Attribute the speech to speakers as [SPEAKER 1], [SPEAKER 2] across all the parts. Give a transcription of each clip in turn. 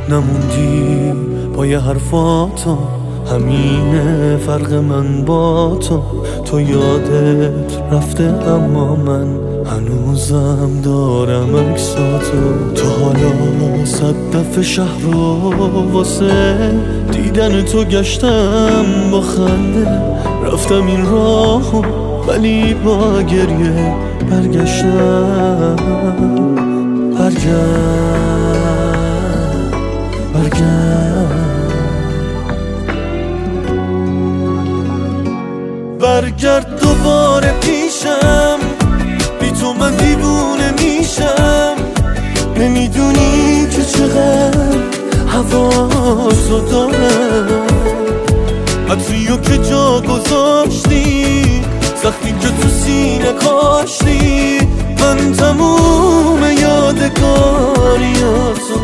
[SPEAKER 1] نموندی پای حرفاتو، همینه فرق من با تو یادت رفته اما من هنوزم دارم عکساتو. تو حالا 100 دفعه شهر رو واسه دیدن تو گشتم، با خنده رفتم این راهو ولی با گریه برگشتم. برگرد دوباره پیشم، بی تو من دیوونه میشم. نمیدونی که چقدر حواسو دارم، عطریو که جا گذاشتی، زخمی که تو سینه کاشتی. من تموم یادگاریاتو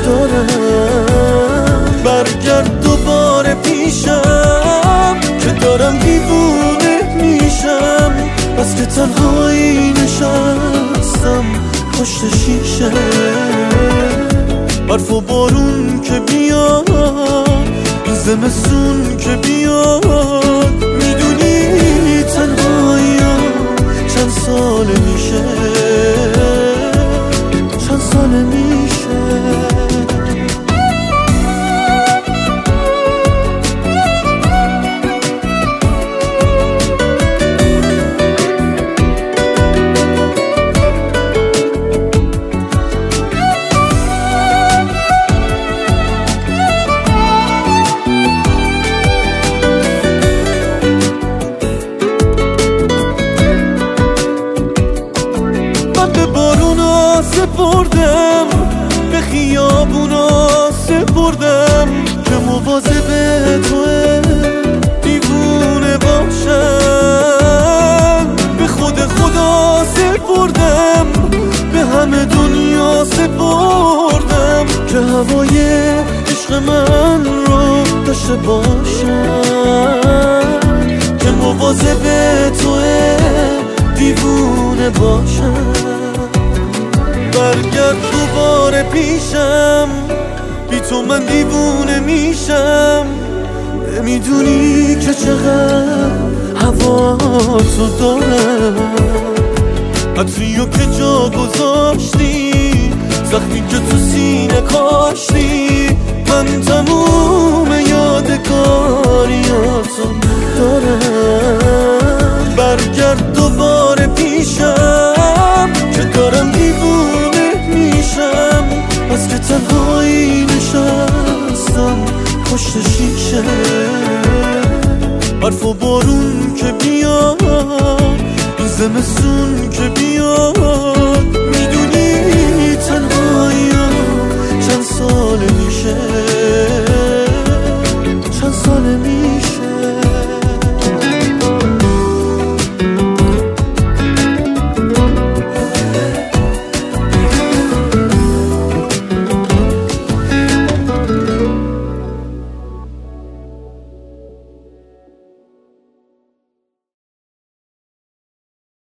[SPEAKER 1] دارم. برگرد دوباره پیشم که دارم دیوونه میشم، بس که تنهایی نشستم پشت شیشه. برف و بارون که بیاد، این زمستون که بیاد، میدونی تنهایی چند ساله میشه، چند ساله میشه. سپردم به خیابونا، سپردم که مواظب توه دیوونه باشم. به خود خدا سپردم، به همه دنیا سپردم که هوای عشق من رو داشته باشم، که مواظب توه دیوونه باشم. برگرد دوباره پیشم، بی تو من دیوونه میشم. نمیدونی که چقدر هواتو دارم، عطریو که جا گذاشتی، زخمی که تو سینه کاشتی. من تموم یادگاریاتو دارم. برگرد دوباره پیشم که دارم دیوونه میشم، بس که تنهایی نشستم پشت شیشه. برف و بارون که بیاد، این زمستون که بیاد،